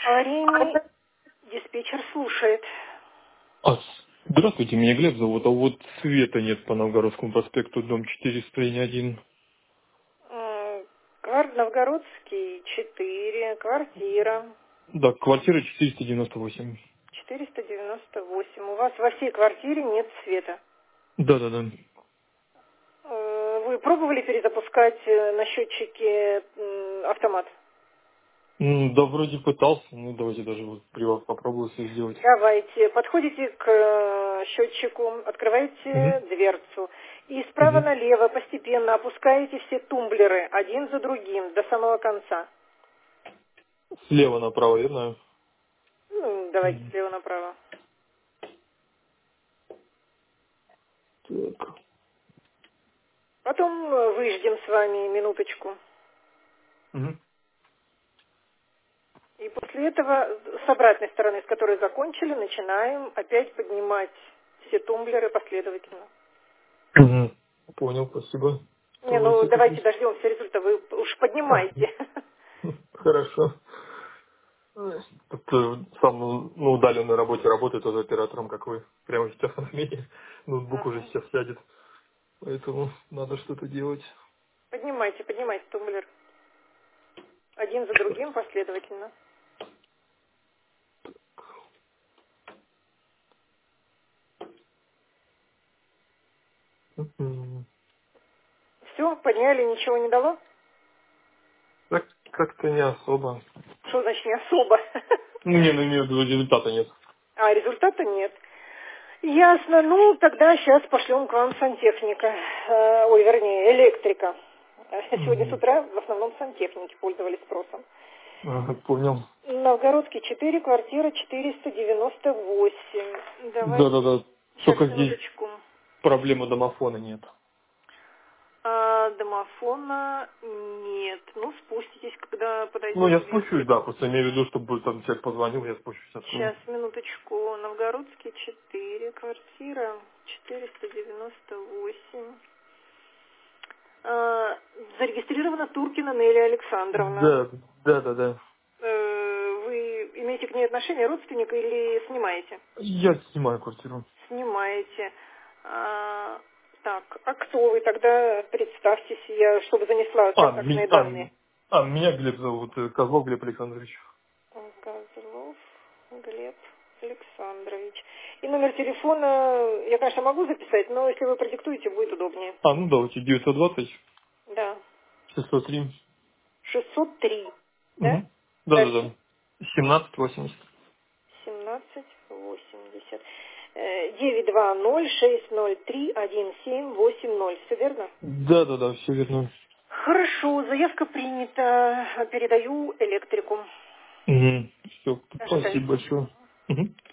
Аварийный диспетчер слушает. А, здравствуйте, меня Глеб зовут, а вот света нет по Новгородскому проспекту, дом 400 и не один. Новгородский, 4, квартира, Да, квартира 498. 498. У вас во всей квартире нет света. Да. Вы пробовали перезапускать на счетчике автомат? Да, вроде пытался, ну давайте даже вот при вас попробую все сделать. Давайте. Подходите к счетчику, открываете Угу. дверцу. И справа Угу. налево постепенно опускаете все тумблеры один за другим до самого конца. Слева направо, верно? Давайте Мгм. слева направо. Так. Потом выждем с вами минуточку. Угу. И после этого с обратной стороны, с которой закончили, начинаем опять поднимать все тумблеры последовательно. Угу. Понял, спасибо. Не, ну Давайте давайте теперь. дождемся результата, вы уж поднимайте. Хорошо. Тут сам на удаленной работе работаю тоже оператором, как вы. Прямо сейчас на смене. Ноутбук уже Мгм. сейчас сядет. Поэтому надо что-то делать. Поднимайте тумблер. Один за другим последовательно. Мгм. Все, подняли, ничего не дало? Так как-то не особо. Что значит не особо? Не, ну имею в виду, результата нет. А результата нет. Ясно. Ну, тогда сейчас пошлем к вам сантехника. Ой, вернее, электрика. Сегодня с Мгм. утра в основном сантехники пользовались спросом. Ага, понял. Новгородский 4, квартира 498. Давайте, Да. сейчас, Только здесь минуточку. проблема домофона нет. Домофона нет. Ну, спуститесь, когда Ну, подойдет я спущусь, электрик. да, просто имею в виду, чтобы там человек позвонил, я спущусь, открою. Сейчас, минуточку. Новгородский 4, квартира 498. Зарегистрирована Туркина Нелли Александровна. Да. Вы имеете к ней отношение, родственника или снимаете? Я снимаю квартиру. Снимаете. Так, а кто вы тогда? Представьтесь, я, чтобы занесла контактные данные. Меня Глеб зовут, Козлов Глеб Александрович. Козлов Глеб Александрович. И номер телефона я, конечно, могу записать, но если вы продиктуете, будет удобнее. Ну давайте, 920 Да. 603. 603. Да? Угу. Дальше. Да. 1780. 1780. 920-603-1780. Все верно? Да, все верно. Хорошо, заявка принята. Передаю электрику. Угу. Все, спасибо Ожидайте. большое. Угу.